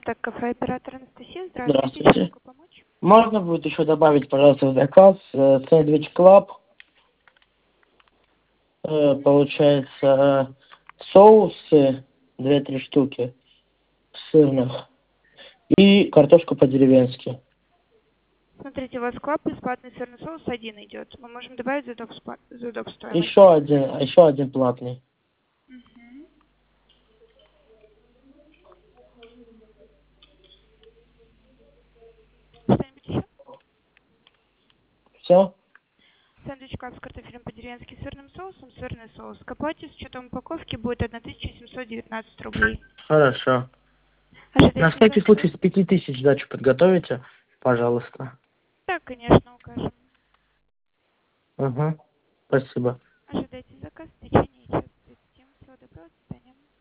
Так, кафе оператор Анастасия. Здравствуйте. Чем Здравствуйте. могу помочь? Можно будет еще добавить, пожалуйста, в заказ сэндвич клаб, получается, соусы 2-3 штуки сырных и картошку по-деревенски. Смотрите, у вас клаб бесплатный сырный соус один идет. Мы можем добавить за доп. Стоимость. Еще один платный. Мгм. Что-нибудь еще? Все? Сэндвич клаб с картофелем по-деревенски с сырным соусом, сырный соус. К оплате с учетом упаковки будет 1719 рублей. Хорошо. На Ожидайте всякий заказ случай сегодня? с 5000 сдачу подготовите, пожалуйста. Да, конечно, укажем. Угу. Спасибо. Ожидайте заказ в течение часа 30. Всего доброго, до свидания.